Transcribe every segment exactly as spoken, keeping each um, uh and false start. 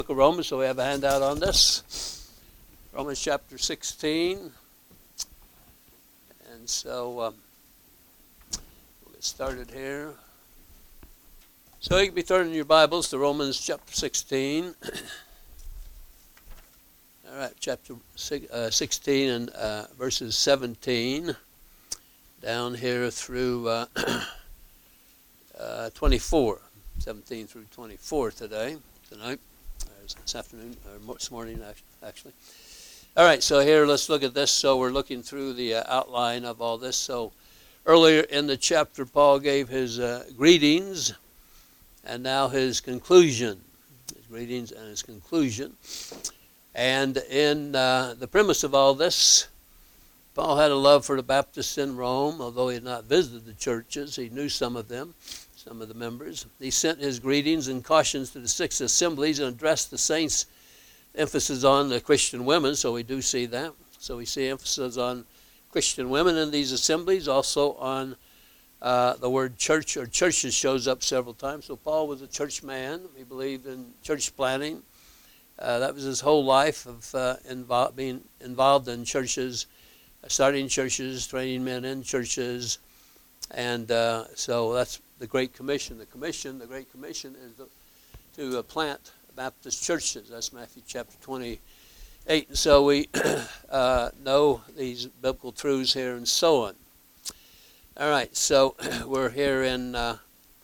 Book of Romans, so we have a handout on this. Romans chapter sixteen. And so um, we'll get started here. So you can be turning your Bibles to Romans chapter sixteen. All right, chapter sixteen and uh, verses seventeen down here through uh, uh, twenty-four. seventeen through twenty-four today, tonight, or this afternoon, or this morning actually. All right, so here let's look at this. So we're looking through the uh, outline of all this. So earlier in the chapter, Paul gave his uh, greetings and now his conclusion. His greetings and his conclusion. And in uh, the premise of all this, Paul had a love for the Baptists in Rome, although he had not visited the churches. He knew some of them, some of the members. He sent his greetings and cautions to the six assemblies and addressed the saints, emphasis on the Christian women, so we do see that. So we see emphasis on Christian women in these assemblies, also on uh, the word church or churches shows up several times. So Paul was a church man. He believed in church planting. Uh, that was his whole life of uh, invo- being involved in churches, uh, starting churches, training men in churches. And uh, so that's the Great Commission. The Commission, the Great Commission is the, to uh, plant Baptist churches. That's Matthew chapter twenty-eight. And so we uh, know these biblical truths here and so on. All right, so we're here in uh,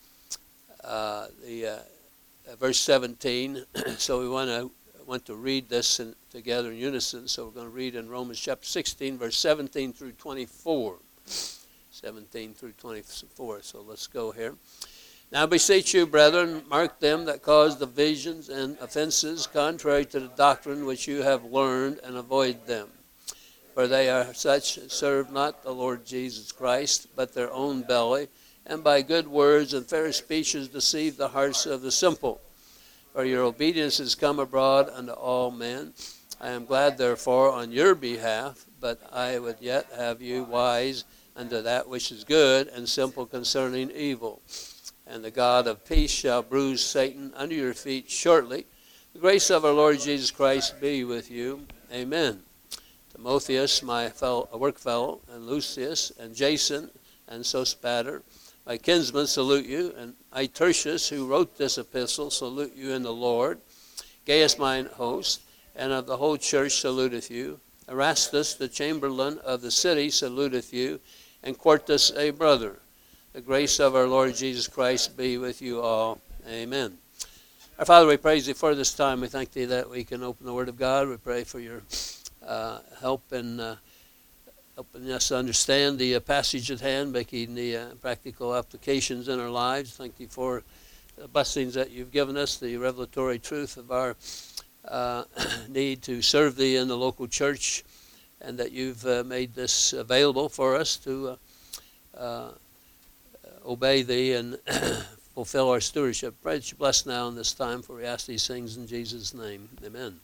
uh, the uh, verse seventeen. So we want to want to read this in, together in unison. So we're going to read in Romans chapter sixteen, verse seventeen through twenty-four. seventeen through twenty-four. So let's go here. Now beseech you, brethren, mark them that cause divisions and offenses contrary to the doctrine which you have learned, and avoid them. For they are such as serve not the Lord Jesus Christ, but their own belly, and by good words and fair speeches deceive the hearts of the simple. For your obedience is come abroad unto all men. I am glad therefore on your behalf, but I would yet have you wise unto that which is good, and simple concerning evil. And the God of peace shall bruise Satan under your feet shortly. The grace of our Lord Jesus Christ be with you. Amen. Timotheus, my fellow, work fellow, and Lucius, and Jason, and Sospater, my kinsmen, salute you. And I, Tertius, who wrote this epistle, salute you in the Lord. Gaius, mine host, and of the whole church saluteth you. Erastus, the chamberlain of the city, saluteth you. And Quartus, a brother. The grace of our Lord Jesus Christ be with you all. Amen. Our Father, we praise thee for this time. We thank thee that we can open the Word of God. We pray for your uh, help in uh, helping us understand the uh, passage at hand, making the uh, practical applications in our lives. Thank thee for the blessings that you've given us, the revelatory truth of our uh, need to serve thee in the local church, and that you've uh, made this available for us to uh, uh, obey thee and fulfill our stewardship. Pray that you bless now in this time, for we ask these things in Jesus' name. Amen.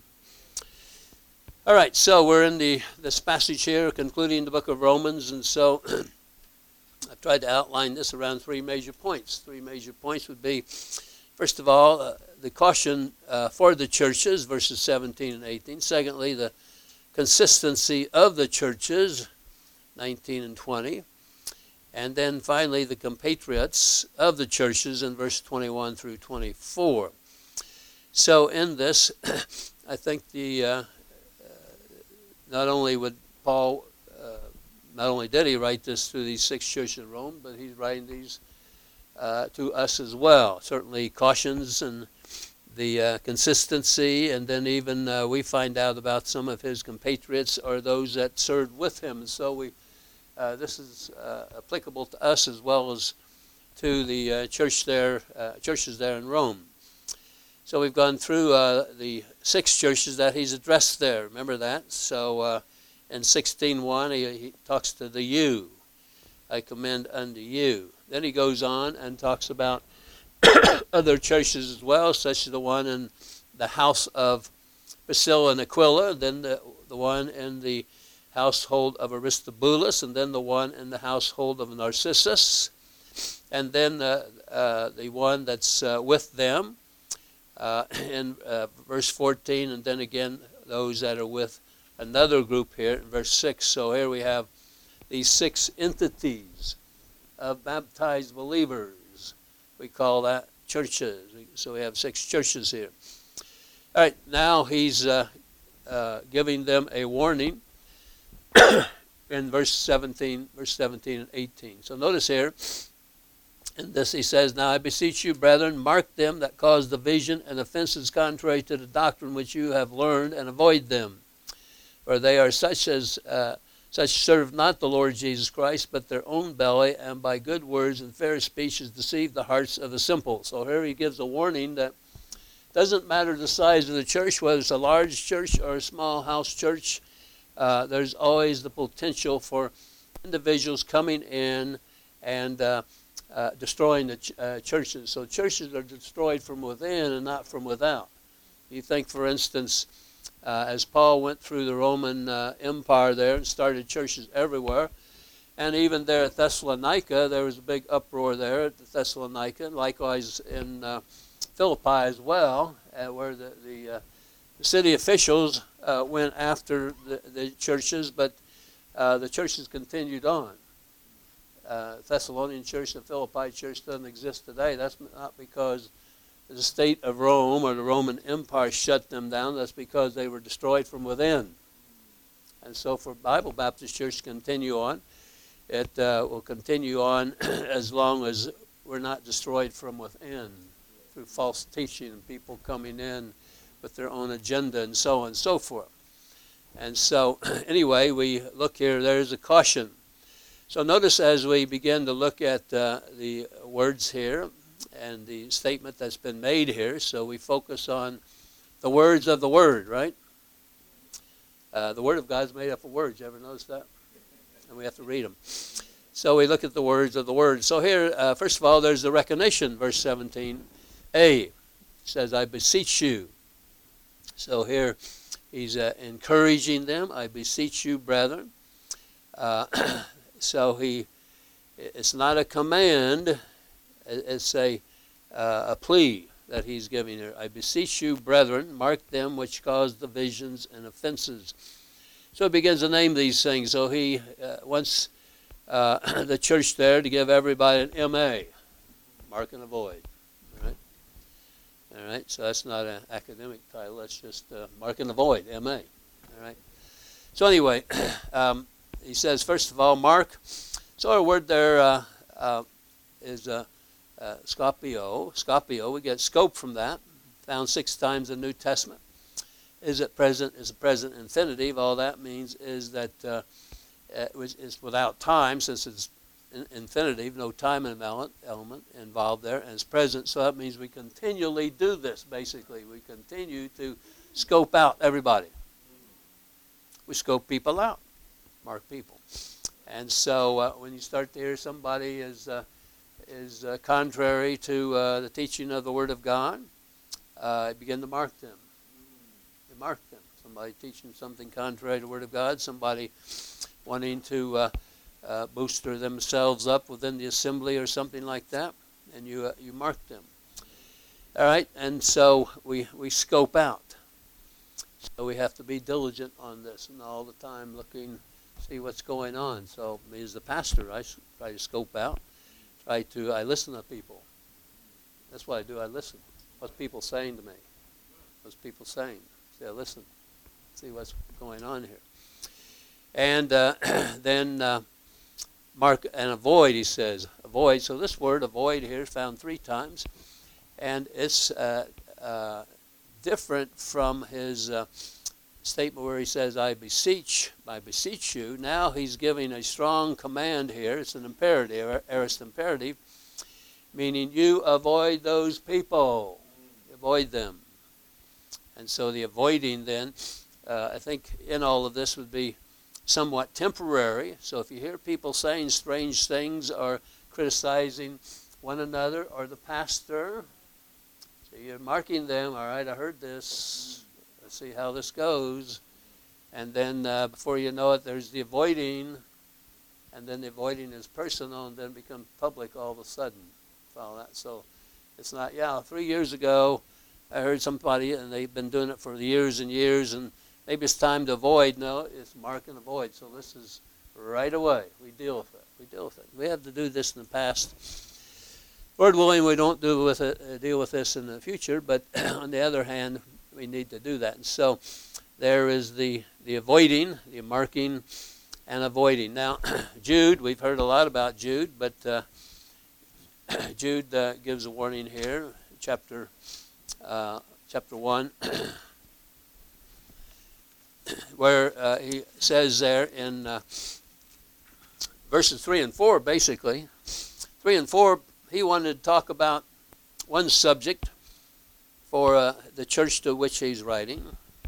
All right, so we're in the this passage here, concluding the book of Romans, and so I've tried to outline this around three major points. Three major points would be, first of all, uh, the caution uh, for the churches, verses seventeen and eighteen. Secondly, the consistency of the churches, nineteen and twenty. And then finally, the compatriots of the churches in verse twenty-one through twenty-four. So in this, I think the uh, uh, not only would Paul, uh, not only did he write this to these six churches in Rome, but he's writing these uh, to us as well. Certainly cautions and the uh, consistency, and then even uh, we find out about some of his compatriots or those that served with him. And so we Uh, this is uh, applicable to us as well as to the uh, church there, uh, churches there in Rome. So we've gone through uh, the six churches that he's addressed there. Remember that? So uh, in sixteen one, he, he talks to the you. I commend unto you. Then he goes on and talks about other churches as well, such as the one in the house of Priscilla and Aquila, then the, the one in the household of Aristobulus, and then the one in the household of Narcissus, and then uh, uh, the one that's uh, with them, uh, in uh, verse fourteen, and then again those that are with another group here in verse six. So here we have these six entities of baptized believers. We call that churches. So we have six churches here. All right, now he's uh, uh, giving them a warning in verse seventeen, verse seventeen and eighteen. So notice here, in this he says, "Now I beseech you, brethren, mark them that cause division and offenses contrary to the doctrine which you have learned, and avoid them. For they are such as uh, such serve not the Lord Jesus Christ, but their own belly, and by good words and fair speeches deceive the hearts of the simple." So here he gives a warning that doesn't matter the size of the church, whether it's a large church or a small house church, uh, there's always the potential for individuals coming in and uh, Uh, destroying the ch- uh, churches. So churches are destroyed from within and not from without. You think, for instance, uh, as Paul went through the Roman uh, Empire there and started churches everywhere, and even there at Thessalonica, there was a big uproar there at Thessalonica, and likewise in uh, Philippi as well, uh, where the, the, uh, the city officials uh, went after the, the churches, but uh, the churches continued on. Uh, Thessalonian church, the Philippi church doesn't exist today. That's not because the state of Rome or the Roman Empire shut them down. That's because they were destroyed from within. And so for Bible Baptist Church to continue on, it uh, will continue on as long as we're not destroyed from within through false teaching and people coming in with their own agenda and so on and so forth. And so anyway, we look here, there's a caution. So notice as we begin to look at uh, the words here and the statement that's been made here, so we focus on the words of the Word, right? Uh, the Word of God is made up of words. You ever notice that? And we have to read them. So we look at the words of the Word. So here, uh, first of all, there's the recognition, verse seventeen a. It says, "I beseech you." So here he's uh, encouraging them. "I beseech you, brethren." Uh, So he, it's not a command, it's a, uh, a plea that he's giving here. "I beseech you, brethren, mark them which cause divisions and offenses." So he begins to name these things. So he uh, wants uh, the church there to give everybody an M A, mark and avoid. All right? All right, so that's not an academic title, that's just uh, mark and avoid, M A. All right. So anyway, um, he says, first of all, mark. So our word there uh, uh, is uh, uh, scopio. Scopio, we get scope from that, found six times in the New Testament. Is it present? Is a present infinitive. All that means is that uh, it was, it's without time, since it's in, infinitive, no time element, element involved there, and it's present. So that means we continually do this, basically. We continue to scope out everybody. We scope people out. Mark people. And so uh, when you start to hear somebody is uh, is uh, contrary to uh, the teaching of the Word of God, uh, begin to mark them. You mark them. Somebody teaching something contrary to the Word of God, somebody wanting to uh, uh, booster themselves up within the assembly or something like that, and you uh, you mark them. All right, and so we, we scope out. So we have to be diligent on this and all the time looking, see what's going on. So me as the pastor, I try to scope out, try to, I listen to people. That's what I do, I listen. What's people saying to me? What's people saying? See, I listen, see what's going on here. And uh, then uh, mark and avoid, he says. Avoid, so this word avoid here is found three times. And it's uh, uh, different from his uh, statement where he says, I beseech, I beseech you. Now he's giving a strong command here. It's an imperative, aorist imperative, meaning you avoid those people. Avoid them. And so the avoiding then, uh, I think in all of this would be somewhat temporary. So if you hear people saying strange things or criticizing one another or the pastor, so you're marking them, all right, I heard this, let's see how this goes. And then uh, before you know it, there's the avoiding, and then the avoiding is personal and then becomes public all of a sudden. Follow that? So it's not, yeah, three years ago, I heard somebody, and they've been doing it for years and years, and maybe it's time to avoid. No, it's mark and avoid. So this is right away. We deal with it. We deal with it. We had to do this in the past. Lord willing, we don't do with it, uh, deal with this in the future, but on the other hand, we need to do that. And so there is the, the avoiding, the marking, and avoiding. Now, Jude, we've heard a lot about Jude, but uh, Jude uh, gives a warning here, chapter uh, chapter one, where uh, he says there in uh, verses three and four, basically, three and four, he wanted to talk about one subject for uh, the church to which he's writing,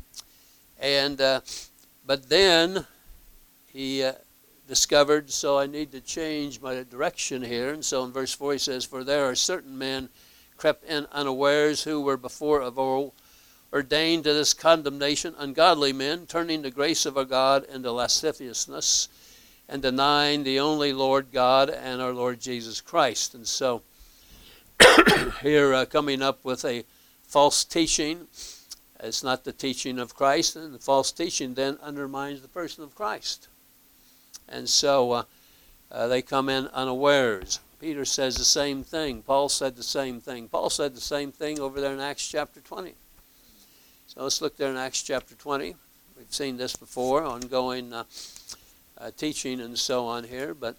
and uh, but then he uh, discovered, so I need to change my direction here. And so in verse four he says, "For there are certain men crept in unawares, who were before of old ordained to this condemnation, ungodly men, turning the grace of our God into lasciviousness, and denying the only Lord God and our Lord Jesus Christ." And so here uh, coming up with a false teaching. It's not the teaching of Christ, and the false teaching then undermines the person of Christ. And so uh, uh, they come in unawares. Peter says the same thing. Paul said the same thing. Paul said the same thing over there in Acts chapter twenty. So let's look there in Acts chapter twenty. We've seen this before, ongoing uh, uh, teaching and so on here. But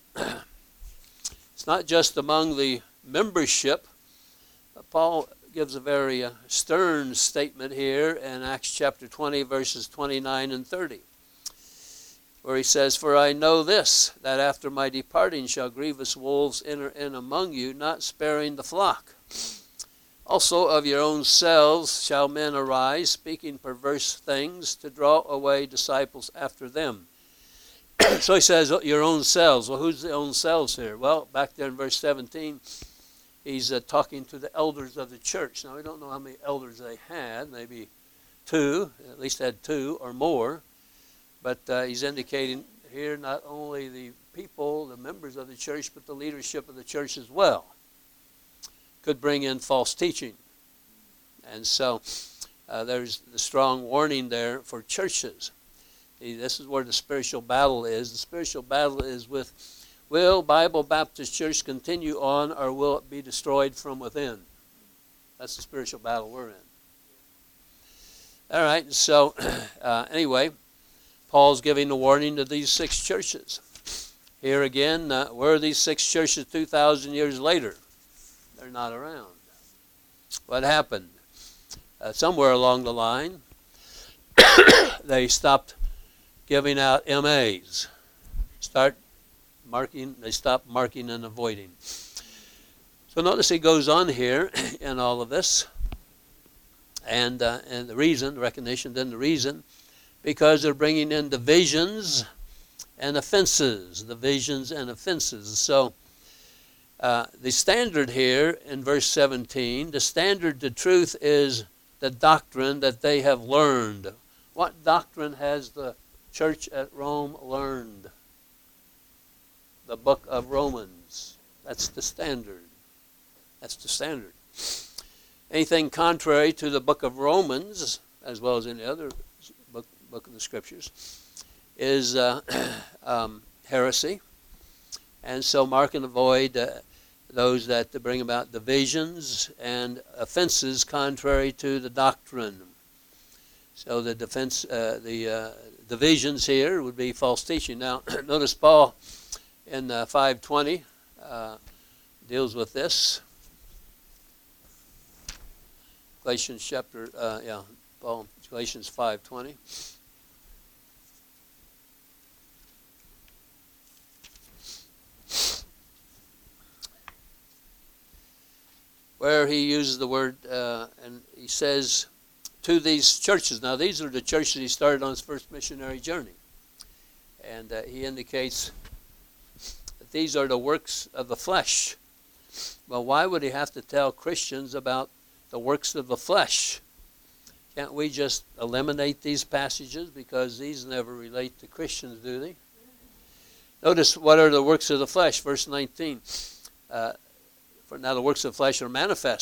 it's not just among the membership. Uh, Paul gives a very uh, stern statement here in Acts chapter twenty, verses twenty-nine and thirty. Where he says, "For I know this, that after my departing shall grievous wolves enter in among you, not sparing the flock. Also of your own selves shall men arise, speaking perverse things, to draw away disciples after them." So he says, your own selves. Well, who's the own selves here? Well, back there in verse seventeen, he's uh, talking to the elders of the church. Now, we don't know how many elders they had, maybe two, at least had two or more. But uh, he's indicating here not only the people, the members of the church, but the leadership of the church as well could bring in false teaching. And so uh, there's the strong warning there for churches. See, this is where the spiritual battle is. The spiritual battle is with, will Bible Baptist Church continue on, or will it be destroyed from within? That's the spiritual battle we're in. All right, so uh, anyway, Paul's giving a warning to these six churches. Here again, uh, where are these six churches two thousand years later? They're not around. What happened? Uh, somewhere along the line, they stopped giving out M As. Start marking, they stopped marking and avoiding. So notice he goes on here in all of this. And, uh, and the reason, recognition, then the reason, because they're bringing in divisions and offenses, divisions and offenses. So uh, the standard here in verse seventeen, the standard to truth is the doctrine that they have learned. What doctrine has the church at Rome learned? The book of Romans. That's the standard. That's the standard. Anything contrary to the book of Romans, as well as any other book, book of the Scriptures, is uh, um, heresy. And so mark and avoid uh, those that bring about divisions and offenses contrary to the doctrine. So the defense, uh, the uh, divisions here would be false teaching. Now, notice Paul in uh, five twenty uh, deals with this. Galatians chapter, uh, yeah, Paul, Galatians five twenty. Where he uses the word, uh, and he says to these churches. Now, these are the churches he started on his first missionary journey. And uh, he indicates that these are the works of the flesh. Well, why would he have to tell Christians about the works of the flesh? Can't we just eliminate these passages, because these never relate to Christians, do they? Notice, what are the works of the flesh? Verse nineteen. Uh, for now the works of the flesh are manifest,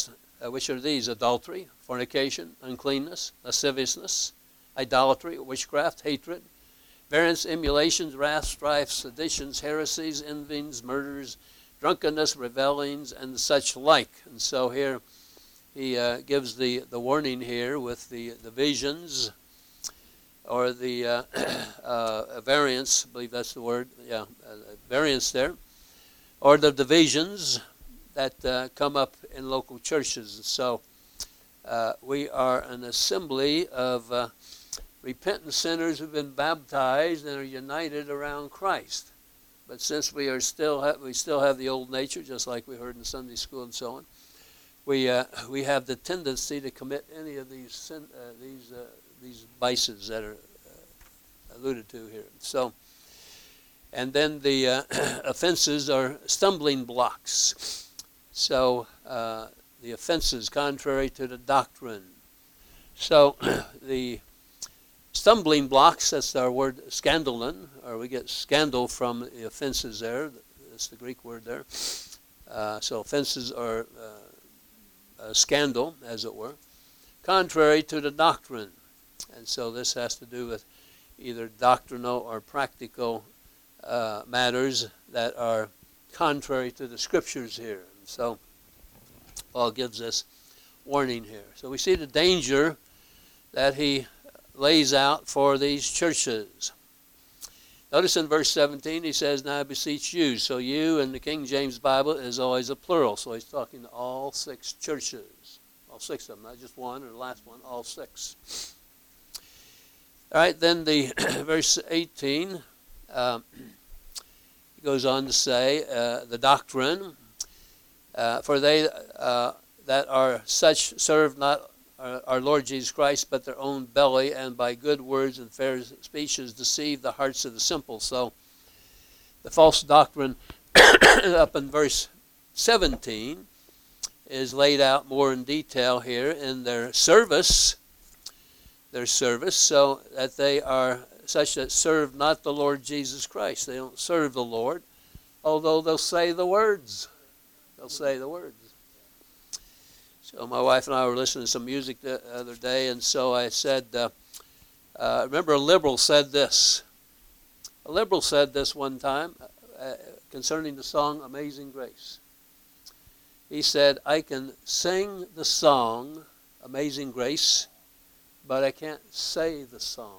uh, which are these: adultery, fornication, uncleanness, lasciviousness, idolatry, witchcraft, hatred, variance, emulations, wrath, strife, seditions, heresies, envyings, murders, drunkenness, revelings, and such like. And so here he uh, gives the, the warning here with the, the visions, or the uh, uh, variance, I believe that's the word, yeah, uh, variance there, or the divisions that uh, come up in local churches. And so uh, we are an assembly of uh, repentant sinners who've been baptized and are united around Christ. But since we are still ha- we still have the old nature, just like we heard in Sunday school and so on, we uh, we have the tendency to commit any of these sin, uh, these uh, these vices that are uh, alluded to here. So, and then the uh, offenses are stumbling blocks. So uh, the offenses contrary to the doctrine. So the stumbling blocks, that's our word scandalon, or we get scandal from the offenses there. That's the Greek word there. Uh, so offenses are uh, a scandal, as it were, contrary to the doctrine. And so this has to do with either doctrinal or practical uh, matters that are contrary to the scriptures here. And so Paul gives us warning here. So we see the danger that he lays out for these churches. Notice in verse seventeen he says, "Now I beseech you." So you in the King James Bible is always a plural. So he's talking to all six churches. All six of them, not just one or the last one, all six. All right, then the verse eighteen, um, he goes on to say, uh, the doctrine, uh, for they uh, that are such serve not our Lord Jesus Christ, but their own belly, and by good words and fair speeches deceive the hearts of the simple. So the false doctrine up in verse seventeen is laid out more in detail here in their service, their service, so that they are such that serve not the Lord Jesus Christ. They don't serve the Lord, although they'll say the words. They'll say the words. So my wife and I were listening to some music the other day, and so I said, uh, uh, remember a liberal said this. A liberal said this one time uh, concerning the song Amazing Grace. He said, "I can sing the song Amazing Grace, but I can't say the song."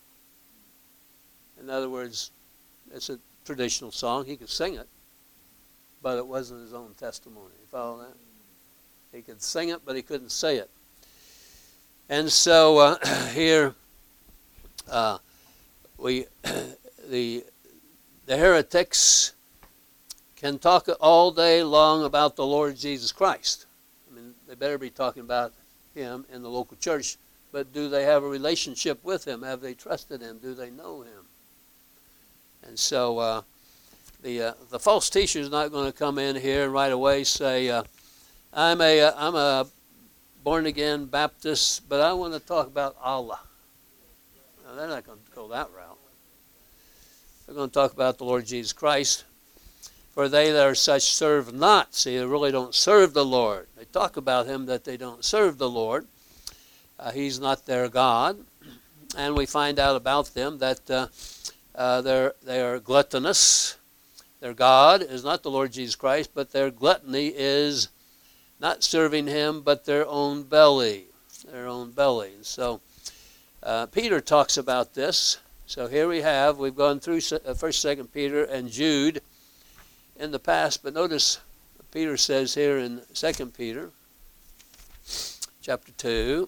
In other words, it's a traditional song. He could sing it, but it wasn't his own testimony. You follow that? He could sing it, but he couldn't say it. And so uh, here, uh, we the the heretics can talk all day long about the Lord Jesus Christ. I mean, they better be talking about him in the local church, but do they have a relationship with him? Have they trusted him? Do they know him? And so uh, the uh, the false teacher is not going to come in here and right away say, uh, I'm a uh, I'm a born again Baptist, but I want to talk about Allah. No, they're not going to go that route. They're going to talk about the Lord Jesus Christ. For they that are such serve not. See, they really don't serve the Lord. They talk about him that they don't serve the Lord. Uh, he's not their God. And we find out about them that uh, uh, they're, they are gluttonous. Their God is not the Lord Jesus Christ, but their gluttony is not serving him, but their own belly. Their own belly. And so uh, Peter talks about this. So here we have, we've gone through First, Second Peter, and Jude in the past, but notice Peter says here in Second Peter, chapter two,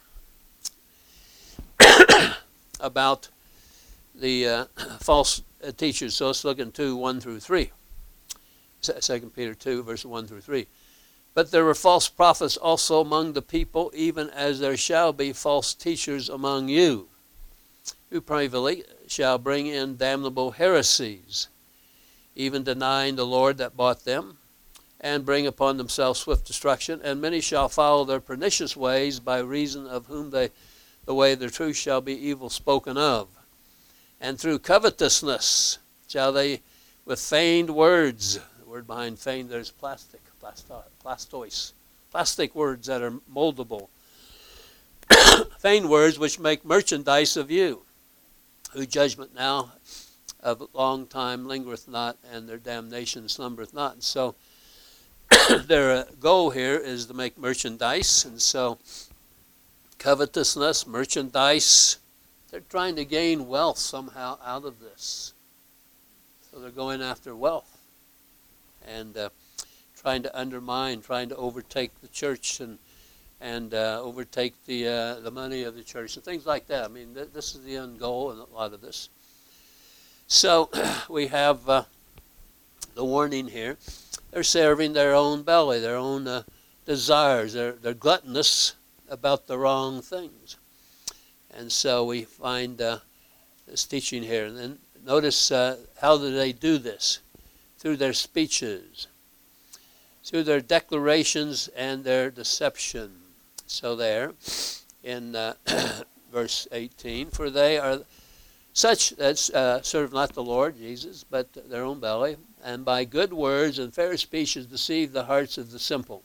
about the uh, false teachers. So let's look in two, one through three. Second Peter two, verses one through three. But there were false prophets also among the people, even as there shall be false teachers among you, who privily shall bring in damnable heresies, even denying the Lord that bought them, and bring upon themselves swift destruction. And many shall follow their pernicious ways, by reason of whom they, the way of the truth shall be evil spoken of. And through covetousness shall they, with feigned words, the word behind feigned, there's plastic, plasto, plastois, plastic words that are moldable, vain words which make merchandise of you, whose judgment now of long time lingereth not, and their damnation slumbereth not. And so their goal here is to make merchandise, and so covetousness, merchandise, they're trying to gain wealth somehow out of this. So they're going after wealth and uh, trying to undermine, trying to overtake the church and and uh, overtake the uh, the money of the church and things like that. I mean, th- this is the end goal in a lot of this. So we have uh, the warning here. They're serving their own belly, their own uh, desires. They're, they're gluttonous about the wrong things. And so we find uh, this teaching here. And then notice uh, how do they do this? Through their speeches, through their declarations and their deception. So there in uh, verse eighteen, for they are such that uh, serve not the Lord Jesus, but their own belly, and by good words and fair speeches deceive the hearts of the simple.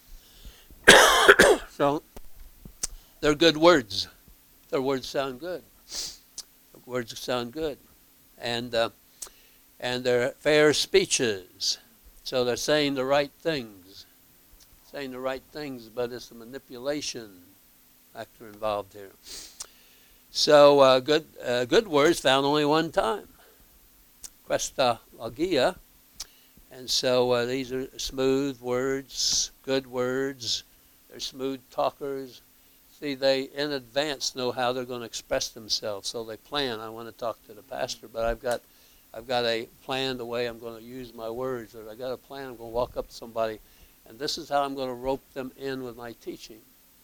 So they're good words. Their words sound good. Their words sound good. And uh, and they're fair speeches. So they're saying the right things. Saying the right things, but it's a manipulation factor involved here. So uh, good uh, good words found only one time. Christologia. And so uh, these are smooth words, good words. They're smooth talkers. See, they in advance know how they're going to express themselves. So they plan, I want to talk to the pastor, but I've got I've got a plan the way I'm going to use my words. Or I got a plan, I'm going to walk up to somebody, and this is how I'm going to rope them in with my teaching.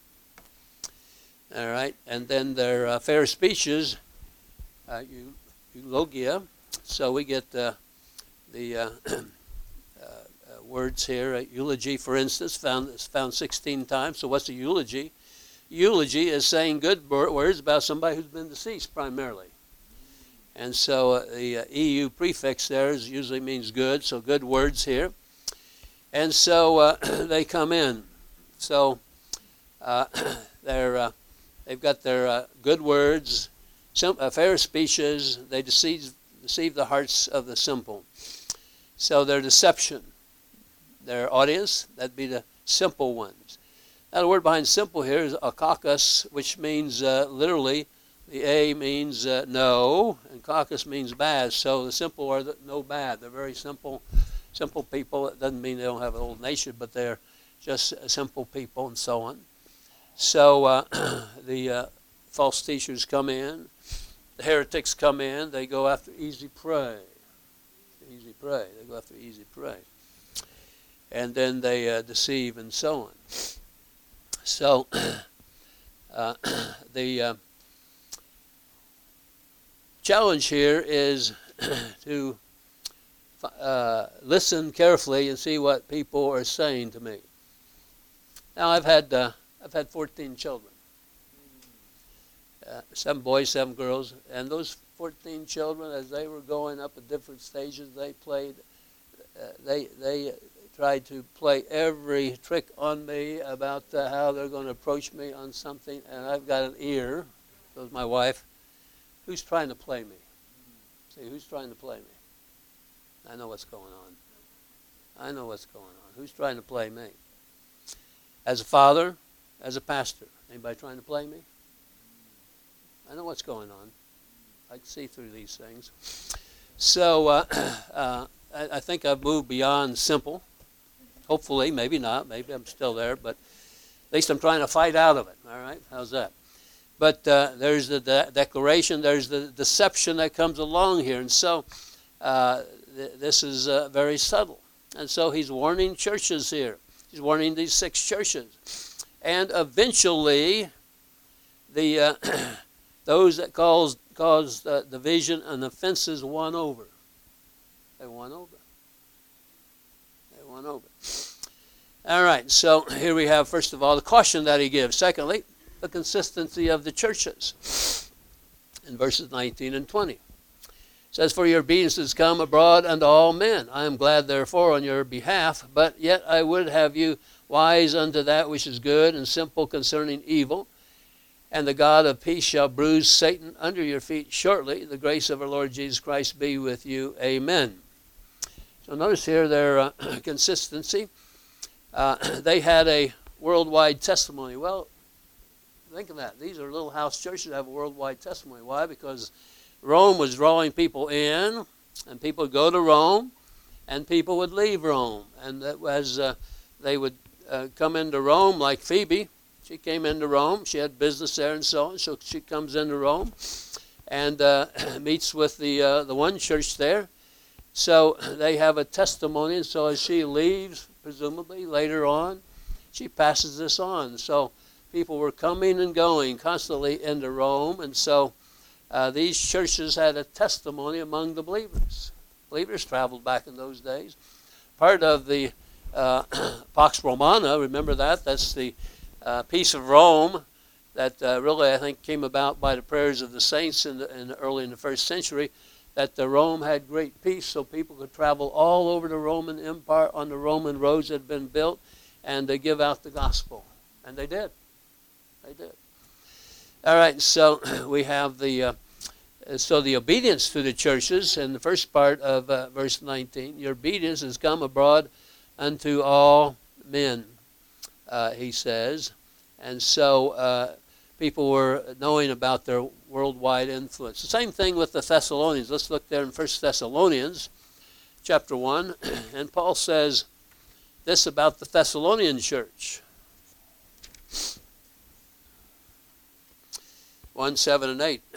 All right, and then their uh, fair speeches, uh, eulogia. So we get uh, the uh, uh, uh, words here. Uh, eulogy, for instance, found is found sixteen times. So what's a eulogy? Eulogy is saying good words about somebody who's been deceased primarily. And so uh, the uh, E U prefix there is usually means good, so good words here. And so uh, they come in. So uh, they're, uh, they've got their uh, good words, sim- uh, fair speeches. They deceive, deceive the hearts of the simple. So their deception, their audience, that'd be the simple ones. Now the word behind simple here is akakos, which means uh, literally, the A means uh, no, and kakos means bad. So the simple are the, no bad. They're very simple, simple people. It doesn't mean they don't have an old nation, but they're just simple people and so on. So uh, the uh, false teachers come in, the heretics come in. They go after easy prey. Easy prey. They go after easy prey, and then they uh, deceive and so on. So uh, the uh, challenge here is to uh, listen carefully and see what people are saying to me. Now I've had uh, I've had fourteen children, uh, seven boys, seven girls, and those fourteen children, as they were going up at different stages, they played. Uh, they they tried to play every trick on me about uh, how they're going to approach me on something, and I've got an ear. So is my wife. Who's trying to play me? See, who's trying to play me? I know what's going on. I know what's going on. Who's trying to play me? As a father, as a pastor, anybody trying to play me? I know what's going on. I can see through these things. So uh, uh, I, I think I've moved beyond simple. Hopefully, maybe not. Maybe I'm still there, but at least I'm trying to fight out of it. All right? How's that? But uh, there's the de- declaration, there's the deception that comes along here. And so uh, th- this is uh, very subtle. And so he's warning churches here. He's warning these six churches. And eventually, the uh, those that cause, cause uh, division and offenses won over. They won over. They won over. All right, so here we have, first of all, the caution that he gives. Secondly, the consistency of the churches in verses nineteen and twenty. It says, for your obedience is come abroad unto all men. I am glad therefore on your behalf, but yet I would have you wise unto that which is good, and simple concerning evil. And the God of peace shall bruise Satan under your feet shortly. The grace of our Lord Jesus Christ be with you. Amen. So notice here their uh, consistency. Uh, they had a worldwide testimony. Well, think of that. These are little house churches that have a worldwide testimony. Why? Because Rome was drawing people in, and people would go to Rome, and people would leave Rome. And that was, uh, they would uh, come into Rome, like Phoebe. She came into Rome. She had business there and so on. So she comes into Rome and uh, meets with the uh, the one church there. So they have a testimony. And so as she leaves, presumably later on, she passes this on. So people were coming and going constantly into Rome. And so uh, these churches had a testimony among the believers. Believers traveled back in those days. Part of the uh, Pax Romana, remember that? That's the Uh, peace of Rome that uh, really I think came about by the prayers of the saints in, the, in the early in the first century, that the Rome had great peace so people could travel all over the Roman Empire on the Roman roads that had been built and to give out the gospel. And they did. They did. All right, so we have the uh, so the obedience to the churches in the first part of uh, verse nineteen. Your obedience has come abroad unto all men. Uh, he says, and so uh, people were knowing about their worldwide influence. The same thing with the Thessalonians. Let's look there in First Thessalonians chapter one, and Paul says this about the Thessalonian church. one, seven, and eight.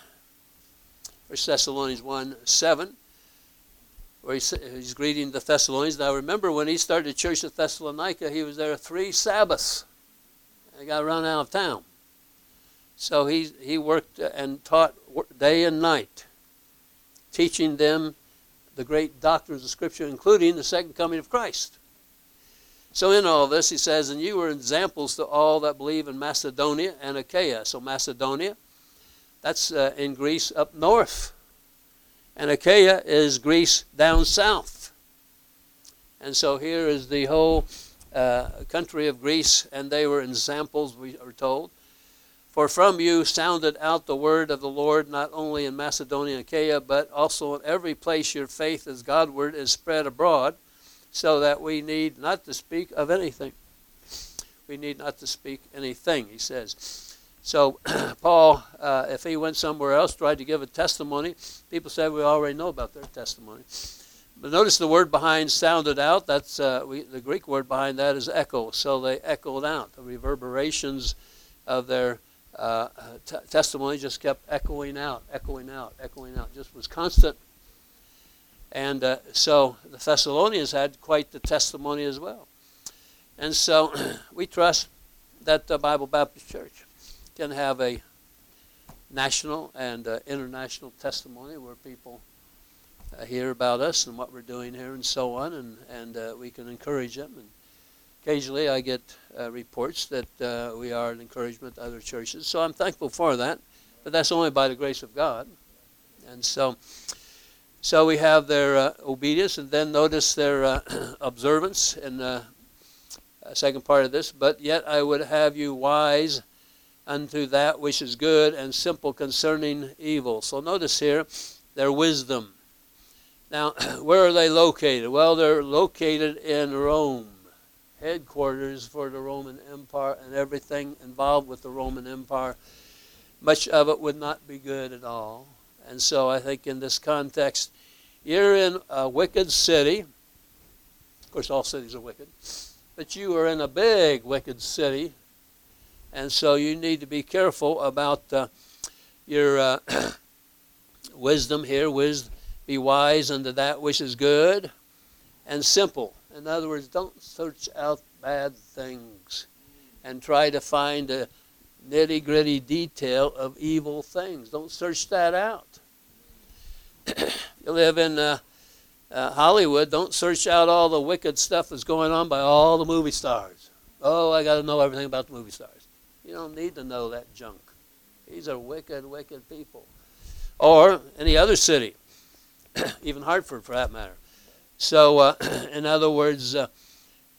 First Thessalonians one, seven. Where he's, he's greeting the Thessalonians. Now remember, when he started the church at Thessalonica, he was there three Sabbaths. He got run out of town. So he, he worked and taught day and night, teaching them the great doctrines of Scripture, including the second coming of Christ. So in all this, he says, and you were examples to all that believe in Macedonia and Achaia. So Macedonia, that's uh, in Greece up north. And Achaia is Greece down south. And so here is the whole uh, country of Greece, and they were examples, we are told. For from you sounded out the word of the Lord, not only in Macedonia and Achaia, but also in every place your faith as Godward is spread abroad, so that we need not to speak of anything. We need not to speak anything, he says. So Paul, uh, if he went somewhere else, tried to give a testimony, people said we already know about their testimony. But notice the word behind sounded out. That's uh, we, the Greek word behind that is echo. So they echoed out. The reverberations of their uh, t- testimony just kept echoing out, echoing out, echoing out. Just was constant. And uh, so the Thessalonians had quite the testimony as well. And so we trust that the Bible Baptist Church can have a national and uh, international testimony where people uh, hear about us and what we're doing here and so on, and, and uh, we can encourage them. And occasionally I get uh, reports that uh, we are an encouragement to other churches, so I'm thankful for that, but that's only by the grace of God. And so so we have their uh, obedience, and then notice their uh, observance in the uh, second part of this. But yet I would have you wise unto that which is good, and simple concerning evil. So notice here their wisdom. Now, where are they located? Well, they're located in Rome, headquarters for the Roman Empire and everything involved with the Roman Empire. Much of it would not be good at all. And so I think in this context, you're in a wicked city. Of course, all cities are wicked. But you are in a big wicked city. And so you need to be careful about uh, your uh, wisdom here. Wis- be wise unto that which is good and simple. In other words, don't search out bad things and try to find a nitty-gritty detail of evil things. Don't search that out. You live in uh, uh, Hollywood, don't search out all the wicked stuff that's going on by all the movie stars. Oh, I got to know everything about the movie stars. You don't need to know that junk. These are wicked, wicked people. Or any other city, even Hartford for that matter. So, uh, in other words, uh,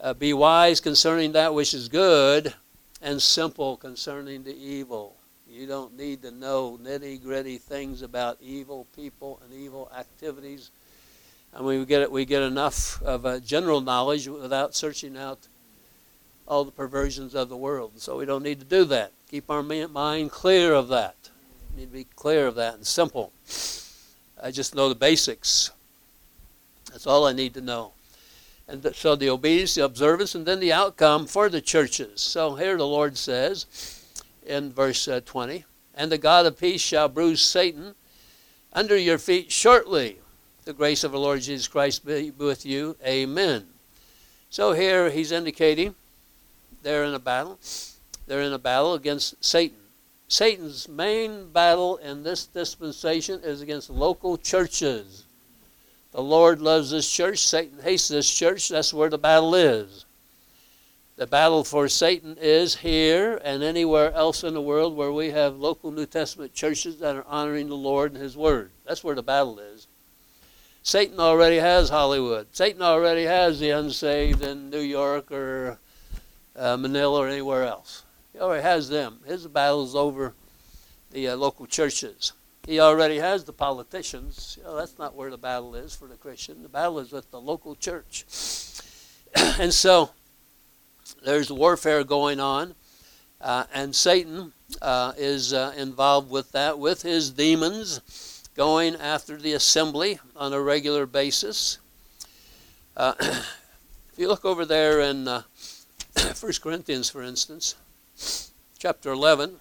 Uh, be wise concerning that which is good, and simple concerning the evil. You don't need to know nitty-gritty things about evil people and evil activities. I mean, we get we get enough of a general knowledge without searching out all the perversions of the world. So we don't need to do that. Keep our mind clear of that. We need to be clear of that and simple. I just know the basics. That's all I need to know. And th- so the obedience, the observance, and then the outcome for the churches. So here the Lord says in verse uh, twenty, and the God of peace shall bruise Satan under your feet shortly. The grace of our Lord Jesus Christ be with you. Amen. So here he's indicating they're in a battle. They're in a battle against Satan. Satan's main battle in this dispensation is against local churches. The Lord loves this church. Satan hates this church. That's where the battle is. The battle for Satan is here and anywhere else in the world where we have local New Testament churches that are honoring the Lord and His Word. That's where the battle is. Satan already has Hollywood. Satan already has the unsaved in New York or uh, Manila or anywhere else. He already has them. His battle is over the uh, local churches. He already has the politicians. You know, that's not where the battle is for the Christian. The battle is with the local church. And so there's warfare going on. Uh, and Satan uh, is uh, involved with that, with his demons, going after the assembly on a regular basis. Uh, if you look over there in uh, First Corinthians, for instance, chapter eleven,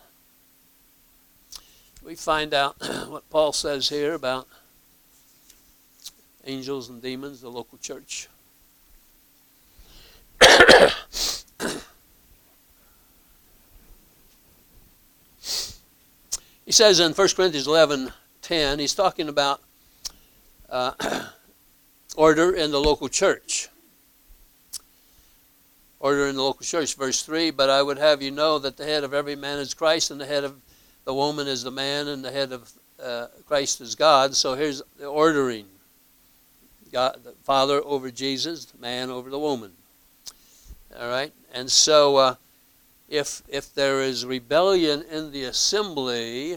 we find out what Paul says here about angels and demons, the local church. He says in First Corinthians eleven ten, he's talking about uh, order in the local church. Order in the local church. Verse three, but I would have you know that the head of every man is Christ, and the head of the woman is the man, and the head of uh, Christ is God. So here's the ordering. God, the Father over Jesus, the man over the woman. All right? And so uh, if if there is rebellion in the assembly,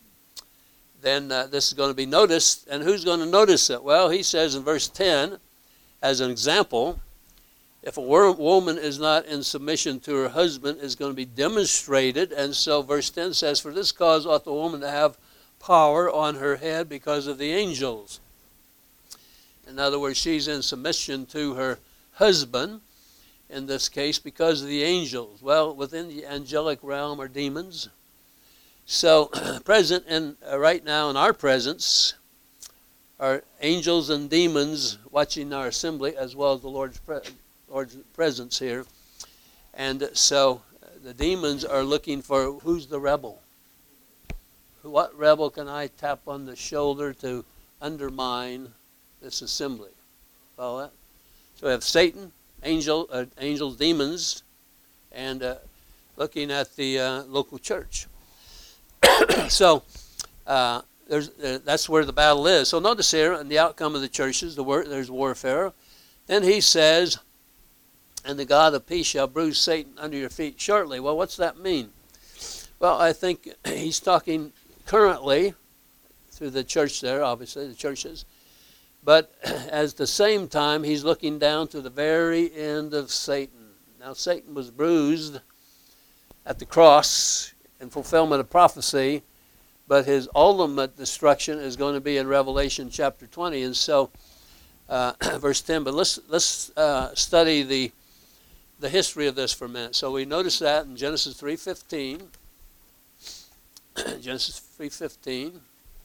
then uh, this is going to be noticed. And who's going to notice it? Well, he says in verse ten, as an example, if a woman is not in submission to her husband, it's going to be demonstrated. And so verse ten says, for this cause ought the woman to have power on her head because of the angels. In other words, she's in submission to her husband, in this case, because of the angels. Well, within the angelic realm are demons. So present in uh, right now in our presence are angels and demons watching our assembly, as well as the Lord's presence. Lord's presence here. And so the demons are looking for who's the rebel. What rebel can I tap on the shoulder to undermine this assembly? Follow that? So we have Satan, angel, uh, angels, demons, and uh, looking at the uh, local church. So uh, there's, uh, that's where the battle is. So notice here in the outcome of the churches, the war, there's warfare. Then he says, and the God of peace shall bruise Satan under your feet shortly. Well, what's that mean? Well, I think he's talking currently through the church there, obviously, the churches. But at the same time, he's looking down to the very end of Satan. Now, Satan was bruised at the cross in fulfillment of prophecy, but his ultimate destruction is going to be in Revelation chapter twenty. And so, uh, verse ten, but let's, let's uh, study the the history of this for a minute. So we notice that in Genesis three fifteen. Genesis three fifteen.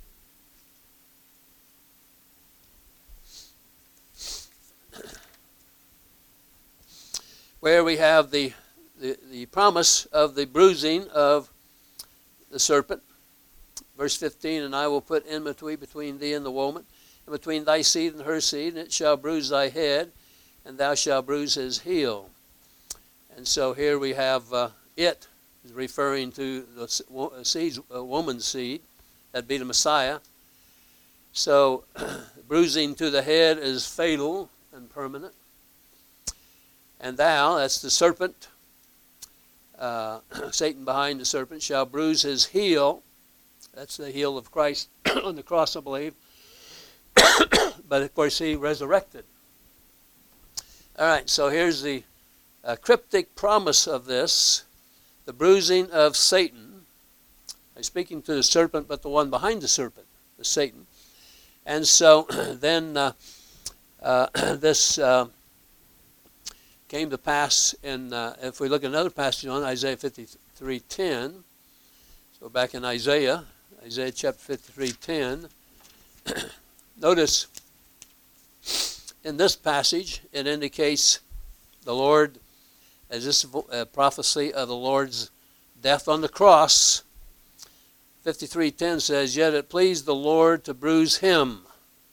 Where we have the, the, the promise of the bruising of the serpent. Verse fifteen, and I will put enmity between thee and the woman, and between thy seed and her seed, and it shall bruise thy head, and thou shalt bruise his heel. And so here we have uh, it is referring to the seed, uh, woman's seed, that'd be the Messiah. So bruising to the head is fatal and permanent. And thou, that's the serpent, uh, Satan behind the serpent, shall bruise his heel. That's the heel of Christ on the cross, I believe. But of course he resurrected. All right, so here's the uh, cryptic promise of this. The bruising of Satan. I'm speaking to the serpent, but the one behind the serpent, the Satan. And so then uh, uh, this uh, came to pass in, uh, if we look at another passage on Isaiah fifty-three ten. So back in Isaiah, Isaiah chapter fifty-three ten. Notice in this passage, it indicates the Lord, as this uh, prophecy of the Lord's death on the cross. fifty-three ten says, yet it pleased the Lord to bruise him.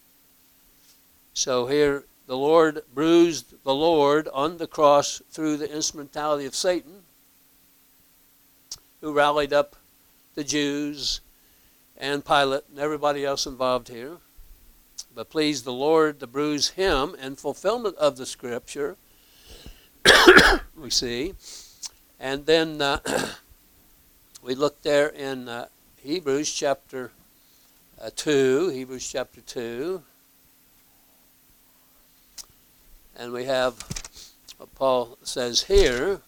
So here the Lord bruised the Lord on the cross through the instrumentality of Satan, who rallied up the Jews and Pilate and everybody else involved here. But pleased the Lord to bruise him in fulfillment of the scripture, we see. And then uh, we look there in uh, Hebrews chapter uh, two, Hebrews chapter two. And we have what Paul says here,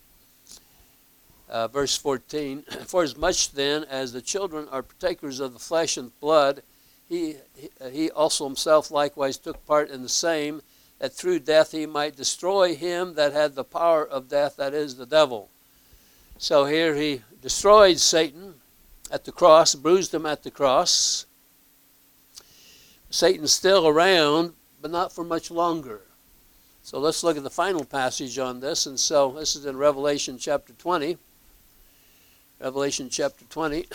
uh, verse fourteen, for as much then as the children are partakers of the flesh and blood, he, he, he also himself likewise took part in the same, that through death he might destroy him that had the power of death, that is, the devil. So here he destroyed Satan at the cross, bruised him at the cross. Satan's still around, but not for much longer. So let's look at the final passage on this. And so this is in Revelation chapter twenty. Revelation chapter twenty.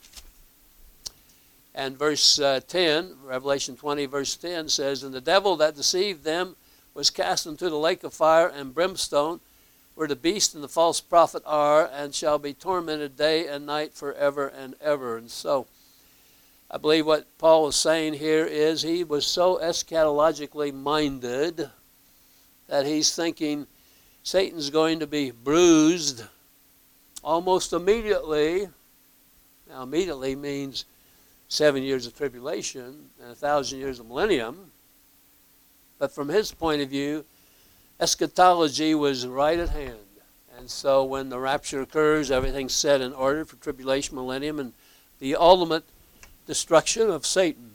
And verse uh, ten, Revelation twenty, verse ten says, and the devil that deceived them was cast into the lake of fire and brimstone, where the beast and the false prophet are, and shall be tormented day and night forever and ever. And so I believe what Paul is saying here is he was so eschatologically minded that he's thinking Satan's going to be bruised almost immediately. Now, immediately means seven years of tribulation and a thousand years of millennium. But from his point of view, eschatology was right at hand. And so when the rapture occurs, everything's set in order for tribulation, millennium, and the ultimate destruction of Satan.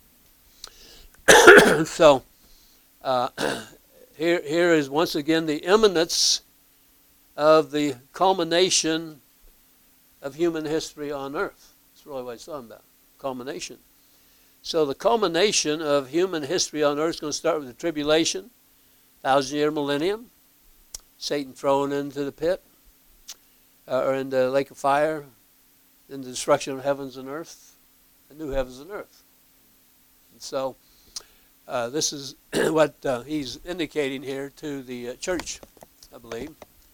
So uh, here, here is once again the imminence of the culmination of human history on earth. That's really what it's talking about, culmination. So the culmination of human history on earth is going to start with the tribulation, thousand-year millennium, Satan thrown into the pit, uh, or in the lake of fire, in the destruction of heavens and earth, the new heavens and earth. And so uh, this is what uh, he's indicating here to the uh, church, I believe.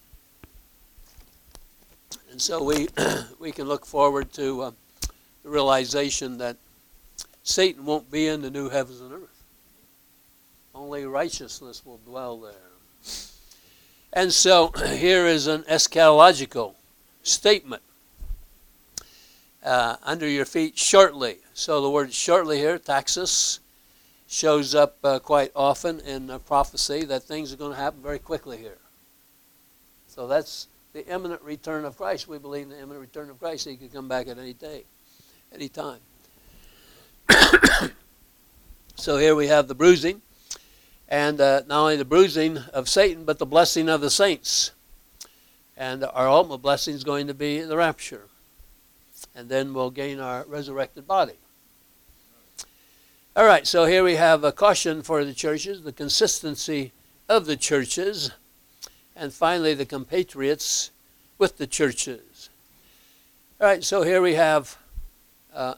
And so we we can look forward to uh, the realization that Satan won't be in the new heavens and earth. Only righteousness will dwell there. And so here is an eschatological statement. Uh, under your feet shortly. So the word shortly here, taxis, shows up uh, quite often in uh, prophecy that things are going to happen very quickly here. So that's the imminent return of Christ. We believe in the imminent return of Christ. He could come back at any day, any time. So here we have the bruising. And uh, not only the bruising of Satan, but the blessing of the saints. And our ultimate blessing is going to be the rapture. And then we'll gain our resurrected body. All right, so here we have a caution for the churches, the consistency of the churches, and finally the compatriots with the churches. All right, so here we have, uh,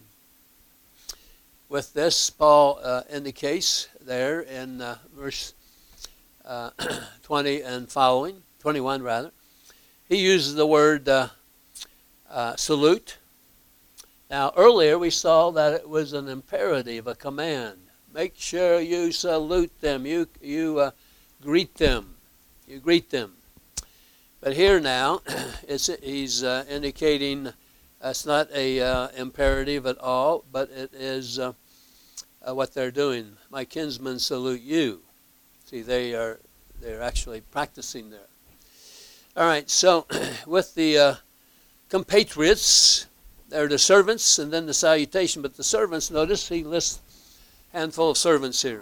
with this, Paul uh, indicates there in uh, verse uh, twenty and following, twenty-one rather, he uses the word uh, uh, salute. Now, earlier we saw that it was an imperative, a command. Make sure you salute them, you, you uh, greet them. You greet them. But here now, it's, he's uh, indicating it's not a uh, imperative at all, but it is uh, uh, what they're doing. My kinsmen salute you. See, they are they're actually practicing there. All right, so with the uh, compatriots, they're the servants, and then the salutation. But the servants, notice he lists a handful of servants here.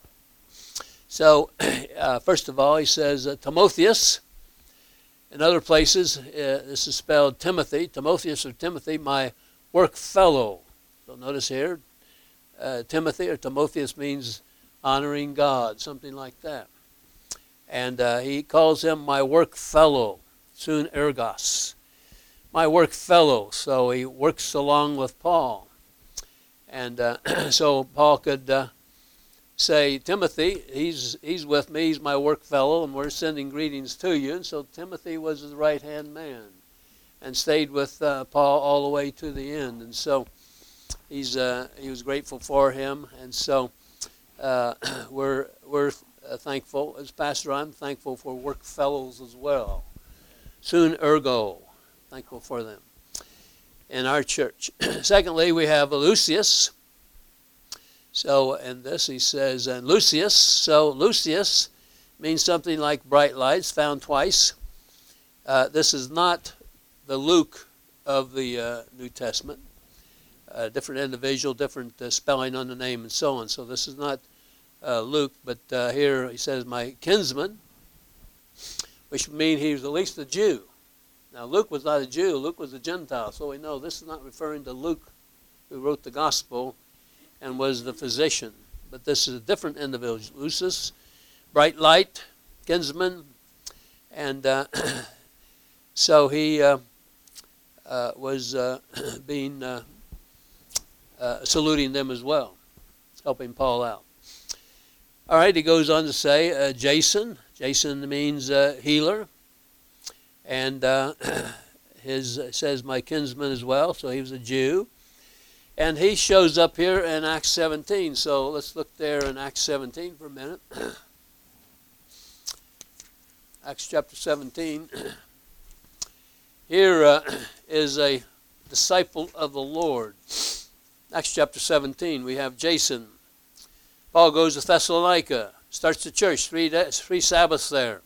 So, uh, first of all, he says uh, Timotheus. In other places, uh, this is spelled Timothy. Timotheus or Timothy, my work fellow. So notice here, uh, Timothy or Timotheus means honoring God, something like that. And uh, he calls him my work fellow, soon ergos. My work fellow. So he works along with Paul. And uh, so Paul could uh, say, Timothy, he's he's with me, he's my work fellow, and we're sending greetings to you. And so Timothy was his right-hand man and stayed with uh, Paul all the way to the end. And so he's uh, he was grateful for him. And so uh, we're we're uh, thankful. As pastor, I'm thankful for work fellows as well. Soon ergo, thankful for them in our church. Secondly, we have Lucius. So in this he says, and Lucius, so Lucius means something like bright lights, found twice. Uh, this is not the Luke of the uh, New Testament. Uh, different individual, different uh, spelling on the name and so on. So this is not uh, Luke, but uh, here he says, my kinsman, which would mean he was at least a Jew. Now Luke was not a Jew, Luke was a Gentile. So we know this is not referring to Luke who wrote the gospel and was the physician. But this is a different individual. Lucius, bright light, kinsman. And uh, so he uh, uh, was uh, being uh, uh, saluting them as well, helping Paul out. All right, he goes on to say uh, Jason. Jason means uh, healer. And uh, his uh, says my kinsman as well, so he was a Jew. And he shows up here in Acts seventeen. So let's look there in Acts seventeen for a minute. Acts chapter seventeen. Here uh, is a disciple of the Lord. Acts chapter seventeen, we have Jason. Paul goes to Thessalonica, starts the church, three days, three Sabbaths there.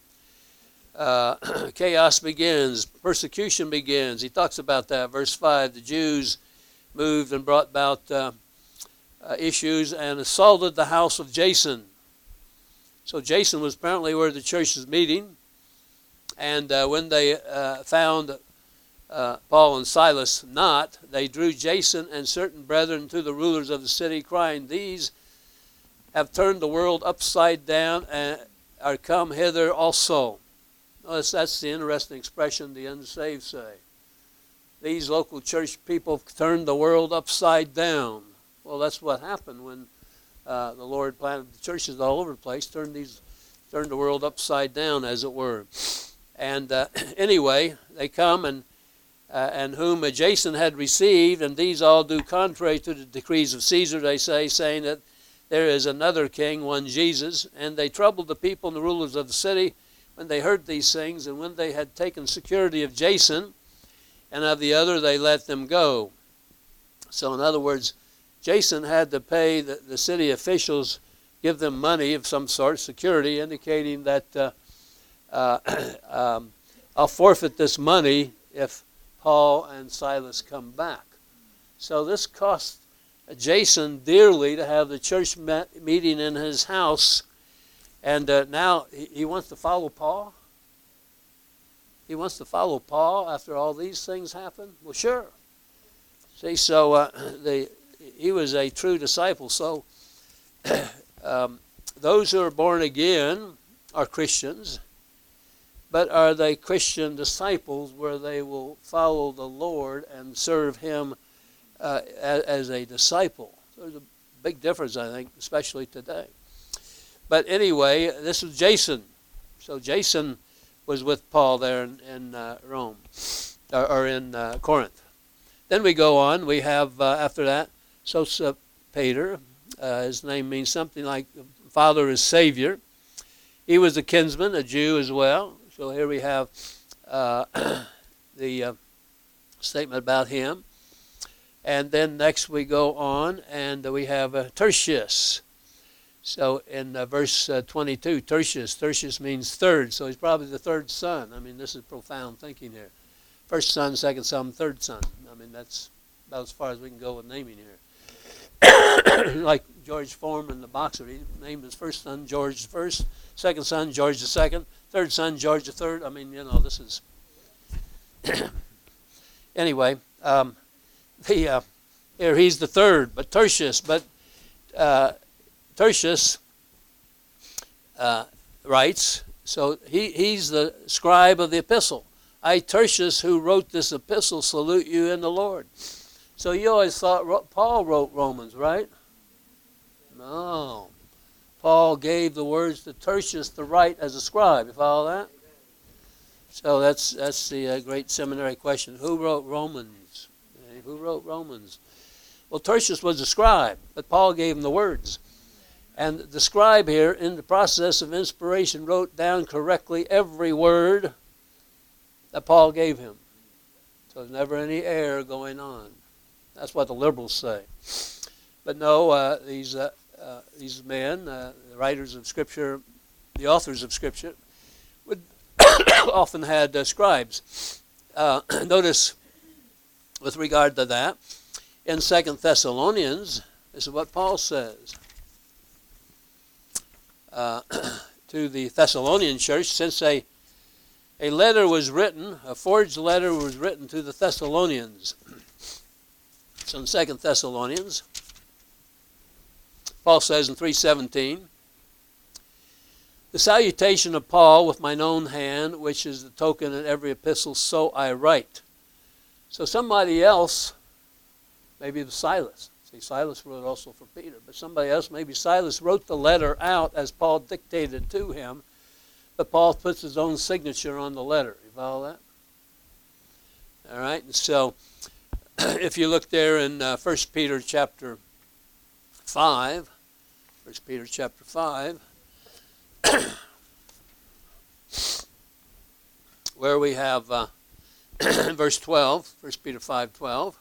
Uh, chaos begins, persecution begins. He talks about that, verse five. The Jews moved and brought about uh, uh, issues and assaulted the house of Jason. So Jason was apparently where the church was meeting. And uh, when they uh, found uh, Paul and Silas not, they drew Jason and certain brethren to the rulers of the city, crying, these have turned the world upside down and are come hither also. Notice that's the interesting expression the unsaved say. These local church people turned the world upside down. Well, that's what happened when uh, the Lord planted the churches all over the place, turned these, turned the world upside down, as it were. And uh, anyway, they come and uh, and whom Jason had received, and these all do contrary to the decrees of Caesar, they say, saying that there is another king, one Jesus. And they troubled the people and the rulers of the city when they heard these things, and when they had taken security of Jason and of the other, they let them go. So in other words, Jason had to pay the, the city officials, give them money of some sort, security, indicating that uh, uh, um, I'll forfeit this money if Paul and Silas come back. So this cost Jason dearly to have the church met, meeting in his house. And uh, now he, he wants to follow Paul. He wants to follow Paul after all these things happen? Well, sure. See, so uh, the, he was a true disciple. So um, those who are born again are Christians, but are they Christian disciples where they will follow the Lord and serve him uh, as, as a disciple? There's a big difference, I think, especially today. But anyway, this was Jason. So Jason was with Paul there in, in uh, Rome, or, or in uh, Corinth. Then we go on. We have, uh, after that, Sosapater. Uh, his name means something like Father is Savior. He was a kinsman, a Jew as well. So here we have uh, the uh, statement about him. And then next we go on, and we have uh, Tertius. So in uh, verse uh, twenty-two, Tertius, Tertius means third, so he's probably the third son. I mean, this is profound thinking here. First son, second son, third son. I mean, that's about as far as we can go with naming here. Like George Foreman, the boxer, he named his first son George the first, second son George the second, third son George the third. I mean, you know, this is... Anyway, um, the, uh, here he's the third, but Tertius, but uh, Tertius uh, writes, so he, he's the scribe of the epistle. I, Tertius, who wrote this epistle, salute you in the Lord. So you always thought Paul wrote Romans, right? No. Paul gave the words to Tertius to write as a scribe. You follow that? So that's that's the uh, great seminary question. Who wrote Romans? Who wrote Romans? Well, Tertius was a scribe, but Paul gave him the words. And the scribe here, in the process of inspiration, wrote down correctly every word that Paul gave him. So there's never any error going on. That's what the liberals say. But no, uh, these uh, uh, these men, uh, the writers of Scripture, the authors of Scripture, would often had uh, scribes. Uh, notice, with regard to that, in Second Thessalonians, this is what Paul says uh, to the Thessalonian church, since a A letter was written, a forged letter was written to the Thessalonians. So in Second Thessalonians, Paul says in three seventeen, the salutation of Paul with mine own hand, which is the token in every epistle, so I write. So somebody else, maybe Silas. See, Silas wrote also for Peter, but somebody else, maybe Silas, wrote the letter out as Paul dictated to him. But Paul puts his own signature on the letter. You follow that? All right. And so, if you look there in uh, First Peter chapter five, First Peter chapter five, where we have uh, verse twelve, First Peter five twelve,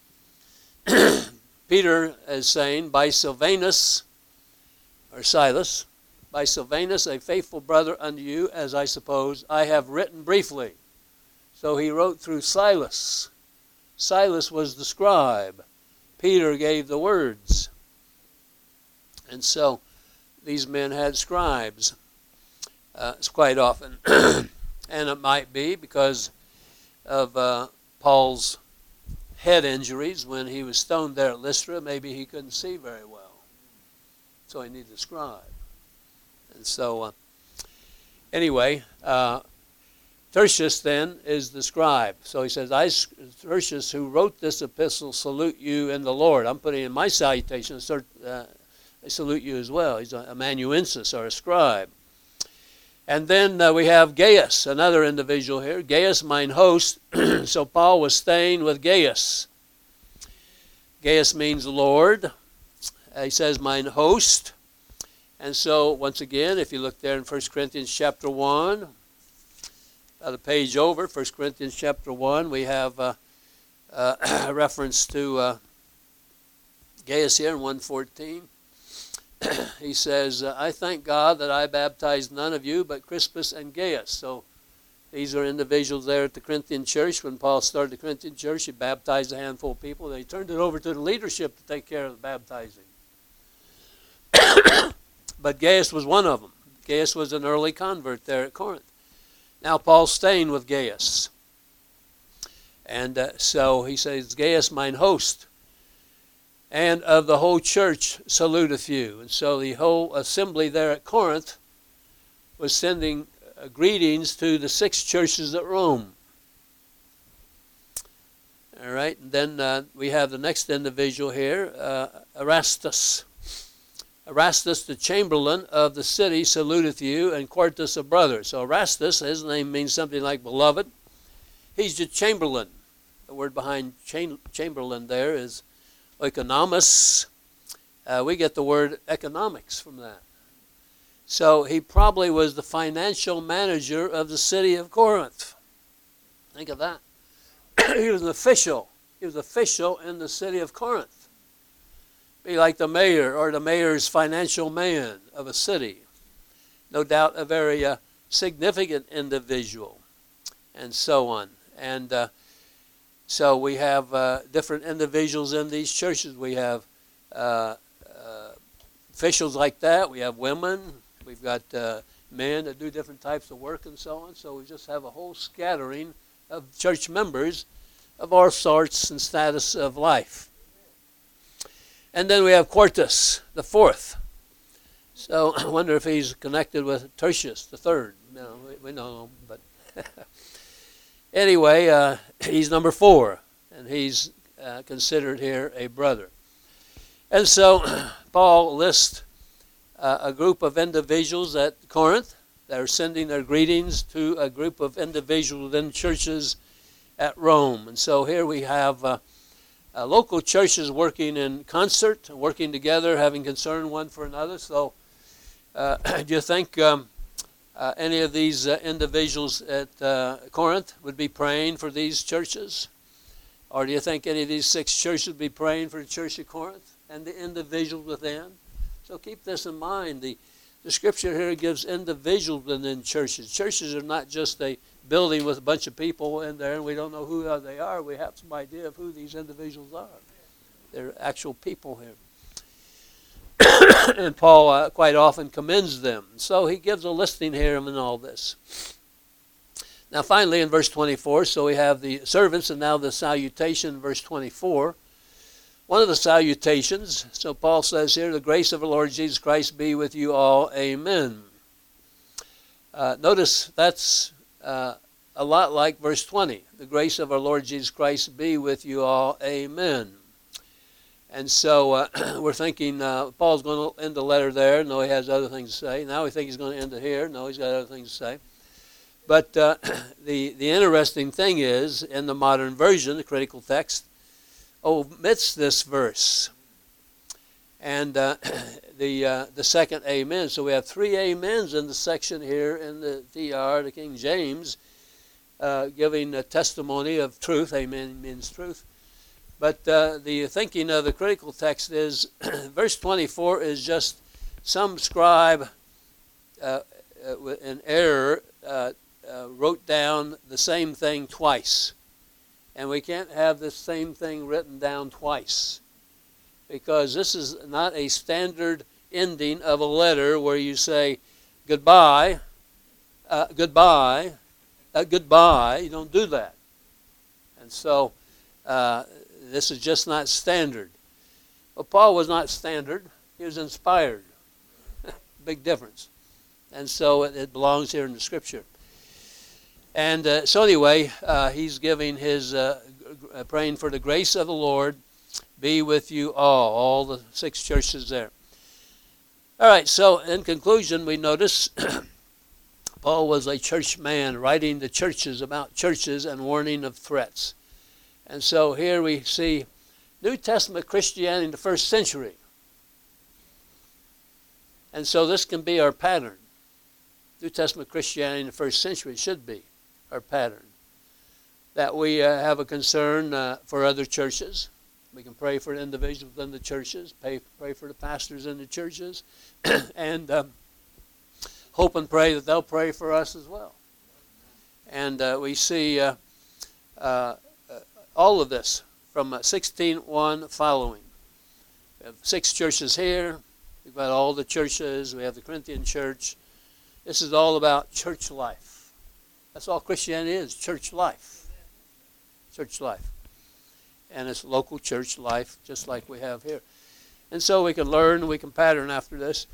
Peter is saying, by Silvanus, or Silas, by Silvanus, a faithful brother unto you, as I suppose, I have written briefly. So he wrote through Silas. Silas was the scribe. Peter gave the words. And so these men had scribes. Uh, it's quite often. And it might be because of uh, Paul's head injuries when he was stoned there at Lystra. Maybe he couldn't see very well. So he needed a scribe. And so, uh, anyway, uh, Tertius then is the scribe. So he says, I, Tertius, who wrote this epistle, salute you in the Lord. I'm putting in my salutation, uh, I salute you as well. He's a amanuensis, or a scribe. And then uh, we have Gaius, another individual here. Gaius, mine host. So Paul was staying with Gaius. Gaius means Lord. Uh, he says, mine host. And so, once again, if you look there in First Corinthians chapter one, about a page over, First Corinthians chapter one, we have uh, uh, a reference to uh, Gaius here in one fourteen. He says, I thank God that I baptized none of you but Crispus and Gaius. So, these are individuals there at the Corinthian church. When Paul started the Corinthian church, he baptized a handful of people. They turned it over to the leadership to take care of the baptizing. But Gaius was one of them. Gaius was an early convert there at Corinth. Now Paul's staying with Gaius. And uh, so he says, Gaius, mine host, and of the whole church saluteth you. And so the whole assembly there at Corinth was sending uh, greetings to the six churches at Rome. All right, and then uh, we have the next individual here, uh, Erastus. Erastus, the chamberlain of the city, saluteth you, and Quartus, a brother. So Erastus, his name means something like beloved. He's the chamberlain. The word behind chamberlain there is oikonomos. Uh, we get the word economics from that. So he probably was the financial manager of the city of Corinth. Think of that. He was an official. He was official in the city of Corinth. Be like the mayor or the mayor's financial man of a city. No doubt a very uh, significant individual, and so on. And uh, so we have uh, different individuals in these churches. We have uh, uh, officials like that. We have women. We've got uh, men that do different types of work and so on. So we just have a whole scattering of church members of all sorts and status of life. And then we have Quartus, the fourth. So I wonder if he's connected with Tertius, the third. No, we, we know him, but anyway, uh, he's number four, and he's uh, considered here a brother. And so Paul lists uh, a group of individuals at Corinth that are sending their greetings to a group of individuals within churches at Rome. And so here we have uh, uh, local churches working in concert, working together, having concern one for another. So uh, do you think um, uh, any of these uh, individuals at uh, Corinth would be praying for these churches? Or do you think any of these six churches would be praying for the church of Corinth and the individuals within? So keep this in mind. The, the scripture here gives individuals within churches. Churches are not just a building with a bunch of people in there and we don't know who they are. We have some idea of who these individuals are. They're actual people here. And Paul uh, quite often commends them. So he gives a listing here in all this. Now finally in verse twenty-four, so we have the servants and now the salutation, verse twenty-four. One of the salutations, so Paul says here, the grace of our Lord Jesus Christ be with you all, amen. Uh, notice that's uh, a lot like verse twenty. The grace of our Lord Jesus Christ be with you all, amen. And so uh, we're thinking uh, Paul's going to end the letter there. No, he has other things to say. Now we think he's going to end it here. No, he's got other things to say. But uh, the, the interesting thing is, in the modern version, the critical text omits this verse. And uh, the uh, the second amen. So we have three amens in the section here in the T R, the King James, uh, giving a testimony of truth. Amen means truth. But uh, the thinking of the critical text is, verse twenty-four is just some scribe uh, uh, in error uh, uh, wrote down the same thing twice. And we can't have the same thing written down twice, because this is not a standard ending of a letter where you say goodbye, uh, goodbye, uh, goodbye. You don't do that. And so uh, this is just not standard. Well, Paul was not standard. He was inspired. Big difference. And so it, it belongs here in the Scripture. And uh, so anyway, uh, he's giving his, uh, g- praying for the grace of the Lord be with you all, all the six churches there. All right, so in conclusion, we notice Paul was a church man writing to churches about churches and warning of threats. And so here we see New Testament Christianity in the first century. And so this can be our pattern. New Testament Christianity in the first century should be our pattern. That we uh, have a concern uh, for other churches. We can pray for individuals within the churches, pray, pray for the pastors in the churches, and um, hope and pray that they'll pray for us as well. And uh, we see uh, uh, all of this from uh, sixteen one following. We have six churches here. We've got all the churches. We have the Corinthian church. This is all about church life. That's all Christianity is, church life. Church life. And it's local church life, just like we have here. And so we can learn, we can pattern after this.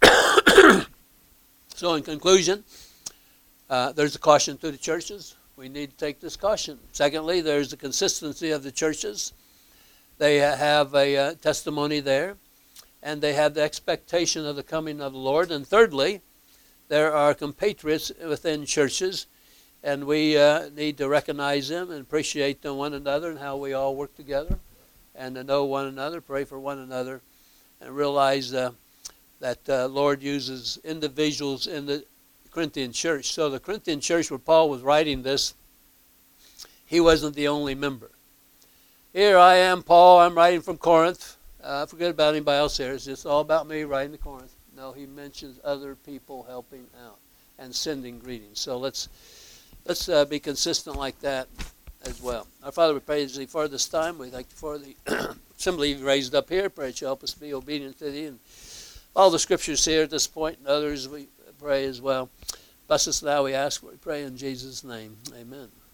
So in conclusion, uh, there's a caution to the churches. We need to take this caution. Secondly, there's the consistency of the churches. They have a uh, testimony there, and they have the expectation of the coming of the Lord. And thirdly, there are compatriots within churches, and we uh, need to recognize them and appreciate them, one another, and how we all work together, and to know one another, pray for one another, and realize uh, that uh, Lord uses individuals in the Corinthian church. So the Corinthian church where Paul was writing this, he wasn't the only member. Here I am, Paul, I'm writing from Corinth. Uh, forget about anybody else here. It's just all about me writing to Corinth. No, he mentions other people helping out and sending greetings. So let's let's uh, be consistent like that as well. Our Father, we praise Thee for this time. We thank Thee for the assembly You've raised up here. Pray that You help us be obedient to Thee. And all the scriptures here at this point and others we pray as well. Bless us now, we ask, we pray in Jesus' name. Amen.